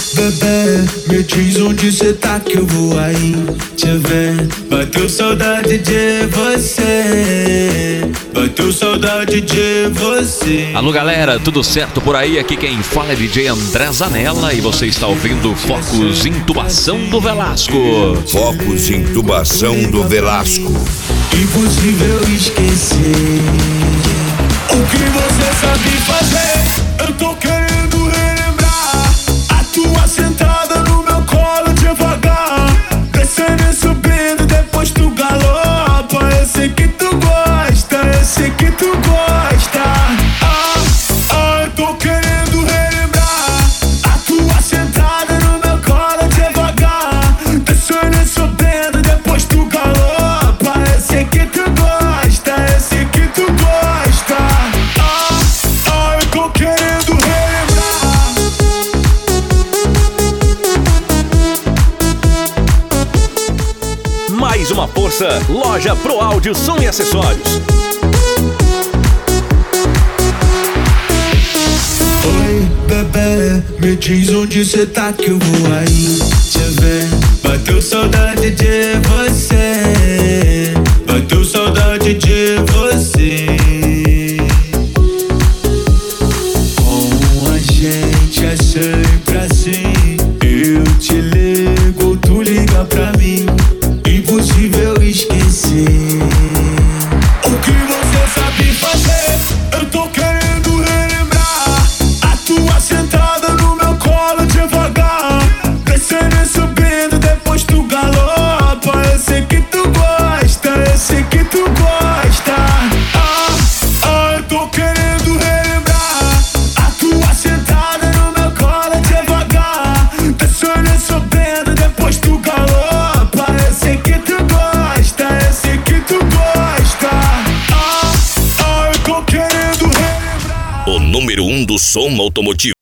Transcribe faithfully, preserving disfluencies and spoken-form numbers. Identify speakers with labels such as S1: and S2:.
S1: bebê, me diz onde cê tá que eu vou aí te ver. Bateu saudade de você, bateu saudade de você.
S2: Alô galera, tudo certo por aí? Aqui quem fala é D J André Zanella e você está ouvindo Focus Intubação do Velasco.
S3: Focus Intubação do Velasco.
S1: Impossível esquecer o que você sabe fazer. Eu tô querendo relembrar a tua sentada no meu colo devagar, descendo e subindo, depois tu galopa. Eu sei que tu gosta, eu sei que tu gosta. Ah, ah, eu tô querendo relembrar a tua sentada no meu colo devagar, descendo e subindo, depois tu galopa. Eu sei que tu gosta, eu sei que tu gosta. Ah, ah, eu tô querendo relembrar.
S2: Mais uma força, loja Pro Áudio, Som e Acessórios.
S1: Oi, bebê, me diz onde cê tá que eu vou aí te ver. Bateu saudade de você, bateu saudade de você. Com a gente é sempre assim, eu te ligo, tu liga pra mim. Impossível esquecer o que você sabe fazer. Eu tô querendo relembrar a tua sentada no meu colo devagar, descendo e subindo, depois tu galopa. Eu sei que tu gosta, eu sei que tu gosta. Ah, ah, eu tô querendo relembrar a tua sentada no meu colo devagar, descendo e subindo, depois tu galopa. Eu sei que tu gosta, eu sei que tu gosta. Ah, ah, eu tô querendo relembrar.
S3: O número um do som automotivo.